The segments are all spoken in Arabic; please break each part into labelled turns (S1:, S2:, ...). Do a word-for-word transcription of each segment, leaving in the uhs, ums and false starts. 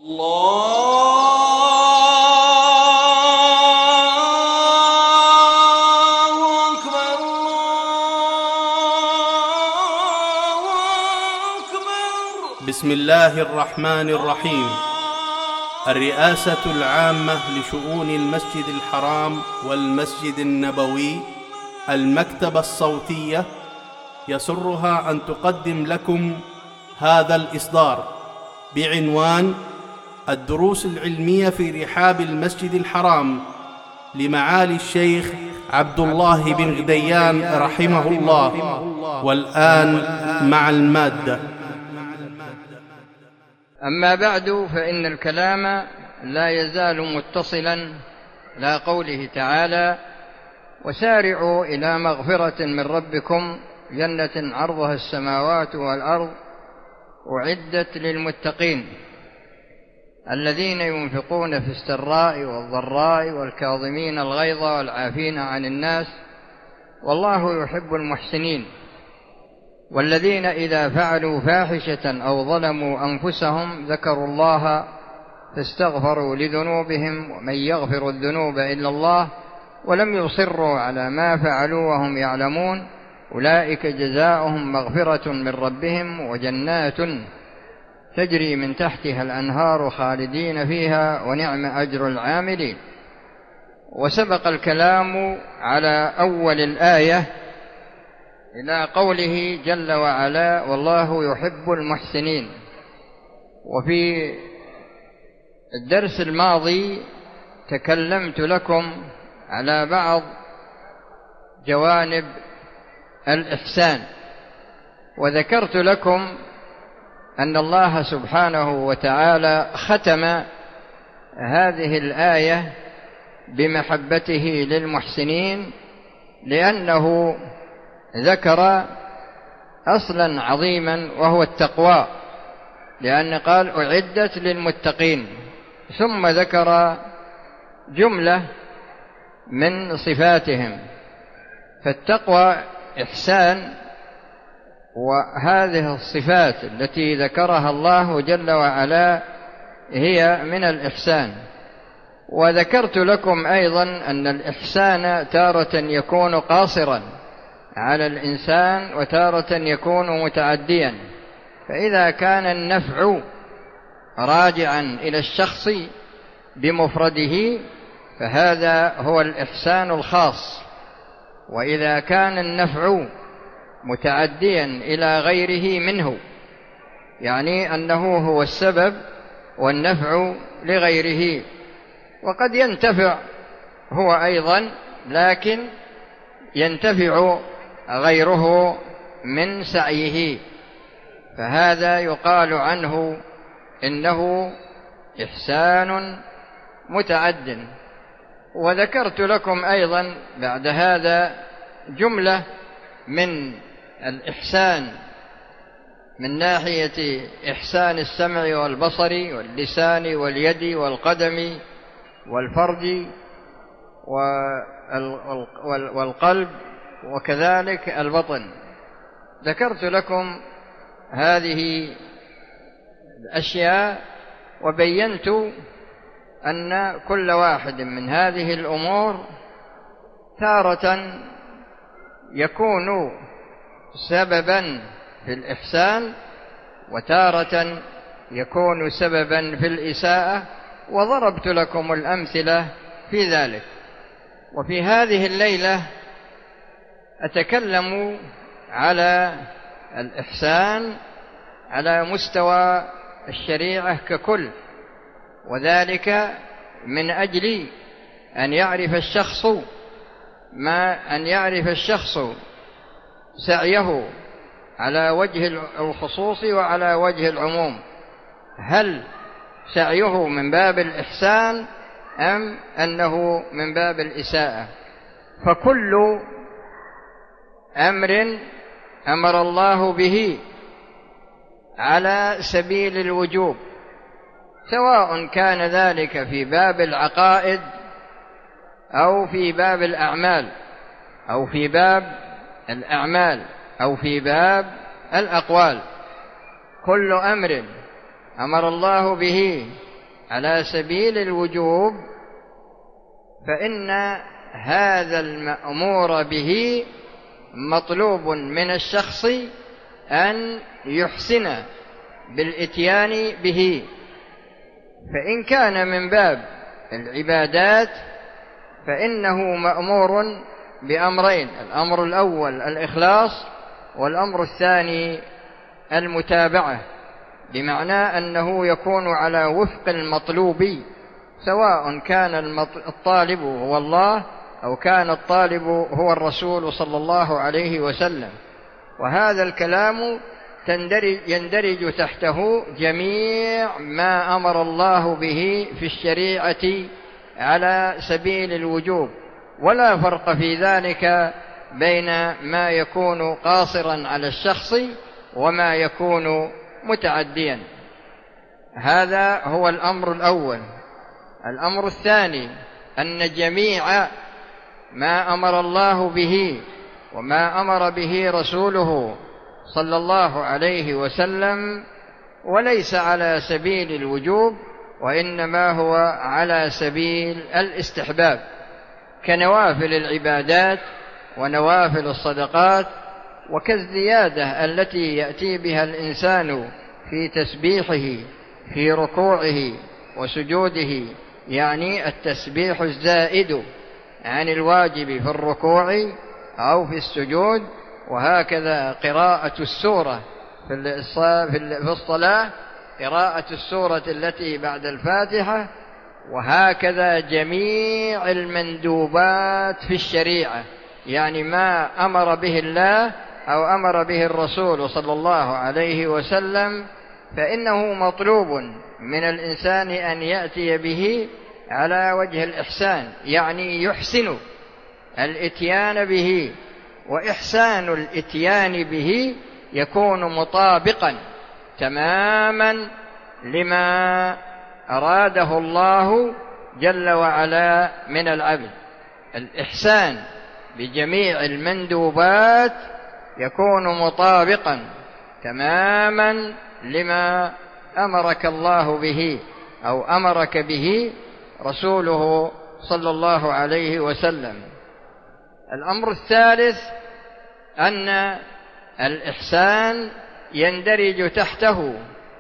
S1: الله أكبر الله أكبر.
S2: بسم الله الرحمن الرحيم. الرئاسة العامة لشؤون المسجد الحرام والمسجد النبوي، المكتبة الصوتية، يسرها أن تقدم لكم هذا الإصدار بعنوان الدروس العلمية في رحاب المسجد الحرام لمعالي الشيخ عبد الله بن غديان رحمه الله. والآن مع المادة.
S3: أما بعد، فإن الكلام لا يزال متصلا إلى قوله تعالى: وسارعوا إلى مغفرة من ربكم جنة عرضها السماوات والأرض أعدت للمتقين الذين ينفقون في السراء والضراء والكاظمين الغيظ والعافين عن الناس والله يحب المحسنين والذين إذا فعلوا فاحشة أو ظلموا أنفسهم ذكروا الله فاستغفروا لذنوبهم ومن يغفر الذنوب إلا الله ولم يصروا على ما فعلوا وهم يعلمون أولئك جزاؤهم مغفرة من ربهم وجنات تجري من تحتها الأنهار خالدين فيها ونعم أجر العاملين. وسبق الكلام على أول الآية إلى قوله جل وعلا: والله يحب المحسنين. وفي الدرس الماضي تكلمت لكم على بعض جوانب الإحسان، وذكرت لكم أن الله سبحانه وتعالى ختم هذه الآية بمحبته للمحسنين، لأنه ذكر أصلا عظيما وهو التقوى، لأن قال أعدت للمتقين، ثم ذكر جملة من صفاتهم. فالتقوى إحسان، وهذه الصفات التي ذكرها الله جل وعلا هي من الإحسان. وذكرت لكم أيضا أن الإحسان تارة يكون قاصرا على الإنسان وتارة يكون متعديا، فإذا كان النفع راجعا إلى الشخص بمفرده فهذا هو الإحسان الخاص، وإذا كان النفع متعديا إلى غيره منه، يعني أنه هو السبب والنفع لغيره، وقد ينتفع هو أيضا لكن ينتفع غيره من سعيه، فهذا يقال عنه إنه إحسان متعد. وذكرت لكم أيضا بعد هذا جملة من الإحسان من ناحية إحسان السمع والبصر واللسان واليد والقدم والفرج والقلب وكذلك البطن. ذكرت لكم هذه الأشياء وبينت أن كل واحد من هذه الأمور تارة يكون سببا في الإحسان وتارة يكون سببا في الإساءة، وضربت لكم الأمثلة في ذلك. وفي هذه الليلة أتكلم على الإحسان على مستوى الشريعة ككل، وذلك من أجل أن يعرف الشخص ما أن يعرف الشخص سعيه على وجه الخصوص وعلى وجه العموم، هل سعيه من باب الإحسان أم أنه من باب الإساءة. فكل أمر أمر الله به على سبيل الوجوب، سواء كان ذلك في باب العقائد أو في باب الأعمال أو في باب الأعمال أو في باب الأقوال، كل أمر أمر الله به على سبيل الوجوب فإن هذا المأمور به مطلوب من الشخص أن يحسن بالإتيان به. فإن كان من باب العبادات فإنه مأمور بأمرين: الأمر الأول الإخلاص، والأمر الثاني المتابعة، بمعنى أنه يكون على وفق المطلوب، سواء كان الطالب هو الله أو كان الطالب هو الرسول صلى الله عليه وسلم. وهذا الكلام يندرج تحته جميع ما أمر الله به في الشريعة على سبيل الوجوب، ولا فرق في ذلك بين ما يكون قاصرا على الشخص وما يكون متعديا. هذا هو الأمر الأول. الأمر الثاني أن جميع ما أمر الله به وما أمر به رسوله صلى الله عليه وسلم وليس على سبيل الوجوب، وإنما هو على سبيل الاستحباب، كنوافل العبادات ونوافل الصدقات، وكالزيادة التي يأتي بها الإنسان في تسبيحه في ركوعه وسجوده، يعني التسبيح الزائد عن الواجب في الركوع أو في السجود. وهكذا قراءة السورة في الصلاة، قراءة السورة التي بعد الفاتحة، وهكذا جميع المندوبات في الشريعة، يعني ما أمر به الله أو أمر به الرسول صلى الله عليه وسلم فإنه مطلوب من الإنسان أن يأتي به على وجه الإحسان، يعني يحسن الإتيان به. وإحسان الإتيان به يكون مطابقا تماما لما أراده الله جل وعلا من العبد. الإحسان بجميع المندوبات يكون مطابقا تماما لما أمرك الله به أو أمرك به رسوله صلى الله عليه وسلم. الأمر الثالث أن الإحسان يندرج تحته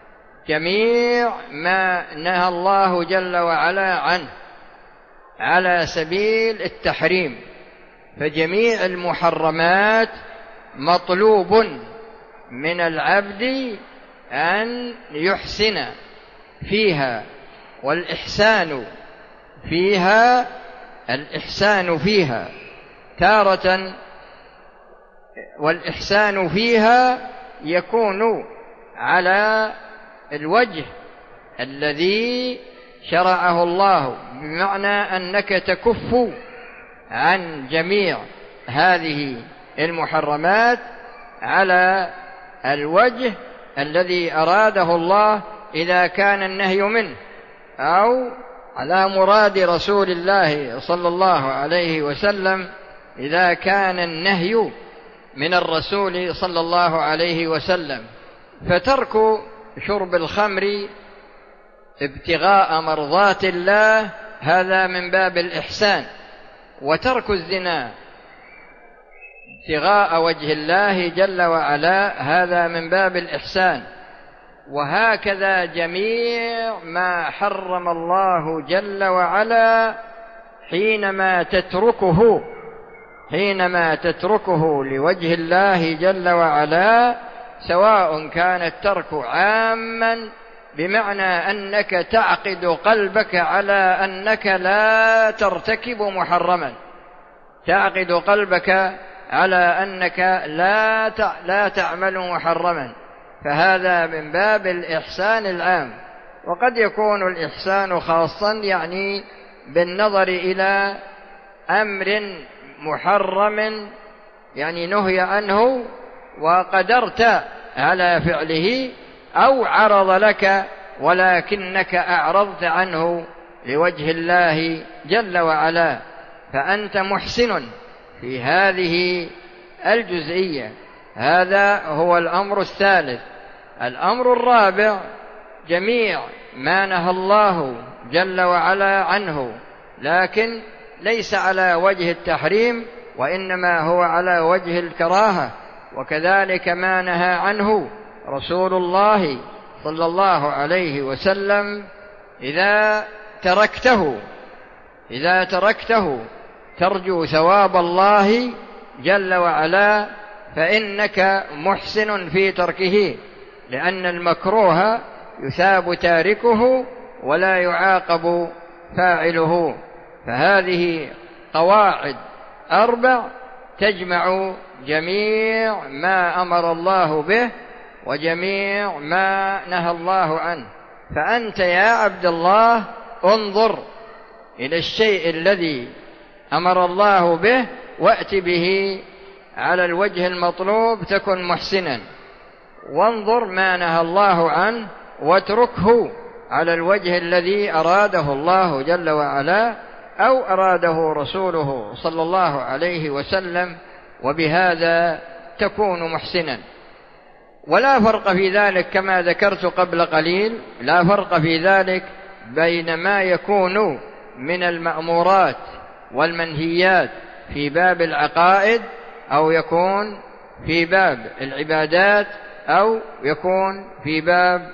S3: جميع ما نهى الله جل وعلا عنه على سبيل التحريم، فجميع المحرمات مطلوب من العبد أن يحسن فيها. والإحسان فيها الإحسان فيها تارة، والإحسان فيها يكون على الوجه الذي شرعه الله، بمعنى أنك تكف عن جميع هذه المحرمات على الوجه الذي أراده الله إذا كان النهي منه، أو على مراد رسول الله صلى الله عليه وسلم إذا كان النهي من الرسول صلى الله عليه وسلم. فترك شرب الخمر ابتغاء مرضات الله هذا من باب الإحسان، وترك الزنا ابتغاء وجه الله جل وعلا هذا من باب الإحسان. وهكذا جميع ما حرم الله جل وعلا حينما تتركه حينما تتركه لوجه الله جل وعلا، سواء كان الترك عاما بمعنى أنك تعقد قلبك على أنك لا ترتكب محرما، تعقد قلبك على أنك لا لا تعمل محرما، فهذا من باب الإحسان العام. وقد يكون الإحسان خاصا، يعني بالنظر إلى أمر محرم يعني نهي عنه وقدرت على فعله، أو عرض لك ولكنك أعرضت عنه لوجه الله جل وعلا، فأنت محسن في هذه الجزئية. هذا هو الأمر الثالث. الأمر الرابع: جميع ما نهى الله جل وعلا عنه، لكن ليس على وجه التحريم، وإنما هو على وجه الكراهة. وكذلك ما نهى عنه رسول الله صلى الله عليه وسلم إذا تركته إذا تركته ترجو ثواب الله جل وعلا فإنك محسن في تركه، لأن المكروه يثاب تاركه ولا يعاقب فاعله. فهذه قواعد أربع تجمع جميع ما أمر الله به وجميع ما نهى الله عنه. فأنت يا عبد الله انظر إلى الشيء الذي أمر الله به وأت به على الوجه المطلوب تكن محسنا، وانظر ما نهى الله عنه واتركه على الوجه الذي أراده الله جل وعلا أو أراده رسوله صلى الله عليه وسلم، وبهذا تكون محسنا. ولا فرق في ذلك كما ذكرت قبل قليل، لا فرق في ذلك بين ما يكون من المأمورات والمنهيات في باب العقائد، أو يكون في باب العبادات، أو يكون في باب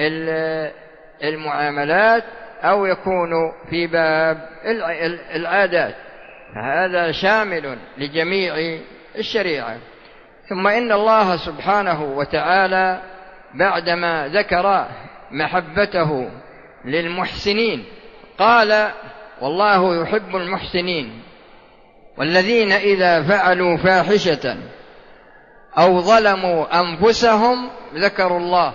S3: المعاملات، أو يكون في باب العادات. هذا شامل لجميع الشريعة. ثم إن الله سبحانه وتعالى بعدما ذكر محبته للمحسنين قال: والله يحب المحسنين والذين إذا فعلوا فاحشة أو ظلموا أنفسهم ذكروا الله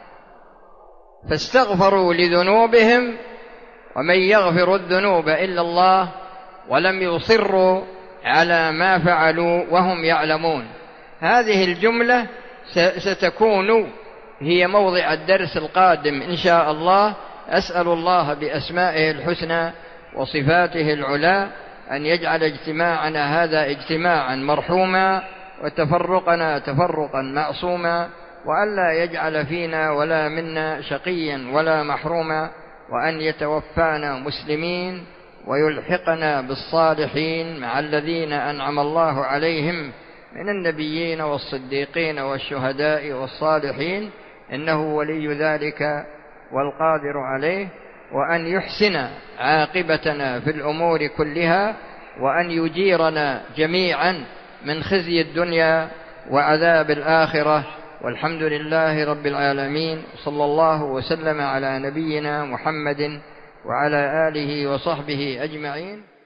S3: فاستغفروا لذنوبهم ومن يغفر الذنوب إلا الله ولم يصروا على ما فعلوا وهم يعلمون. هذه الجملة ستكون هي موضع الدرس القادم إن شاء الله. أسأل الله بأسمائه الحسنى وصفاته العلى أن يجعل اجتماعنا هذا اجتماعا مرحوما وتفرقنا تفرقا معصوما، وألا يجعل فينا ولا منا شقيا ولا محروما، وأن يتوفانا مسلمين ويلحقنا بالصالحين مع الذين أنعم الله عليهم من النبيين والصديقين والشهداء والصالحين، إنه ولي ذلك والقادر عليه. وأن يحسن عاقبتنا في الأمور كلها، وأن يجيرنا جميعا من خزي الدنيا وعذاب الآخرة. والحمد لله رب العالمين، صلى الله وسلم على نبينا محمد وعلى آله وصحبه أجمعين.